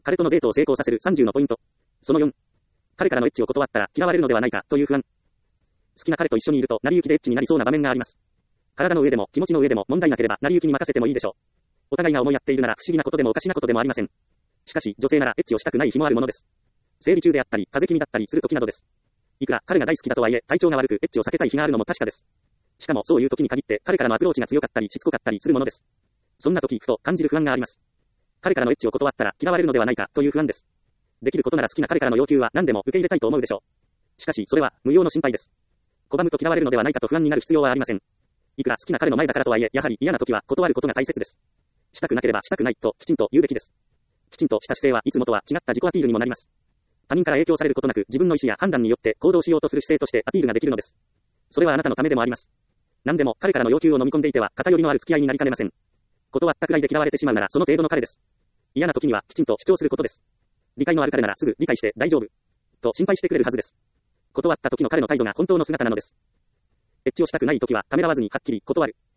彼とのデートを成功させる30のポイント。その4。彼からのエッチを断ったら嫌われるのではないかという不安。好きな彼と一緒にいると成り行きでエッチになりそうな場面があります。体の上でも気持ちの上でも問題なければ成り行きに任せてもいいでしょう。お互いが思いやっているなら不思議なことでもおかしなことでもありません。しかし女性ならエッチをしたくない日もあるものです。生理中であったり風邪気味だったりする時などです。いくら彼が大好きだとはいえ体調が悪くエッチを避けたい日があるのも確かです。しかもそういう時に限って彼からのアプローチが強かったりしつこかったりするものです。そんな時ふと感じる不安があります。彼からのエッチを断ったら嫌われるのではないかという不安です。できることなら好きな彼からの要求は何でも受け入れたいと思うでしょう。しかしそれは無用の心配です。拒むと嫌われるのではないかと不安になる必要はありません。いくら好きな彼の前だからとはいえやはり嫌な時は断ることが大切です。したくなければしたくないときちんと言うべきです。きちんとした姿勢はいつもとは違った自己アピールにもなります。他人から影響されることなく自分の意思や判断によって行動しようとする姿勢としてアピールができるのです。それはあなたのためでもあります。何でも彼からの要求を飲み込んでいては偏りのある付き合いになりかねません。断ったくらいで嫌われてしまうならその程度の彼です。嫌な時にはきちんと主張することです。理解のある彼ならすぐ理解して大丈夫と心配してくれるはずです。断った時の彼の態度が本当の姿なのです。エッチをしたくない時はためらわずにはっきり断る。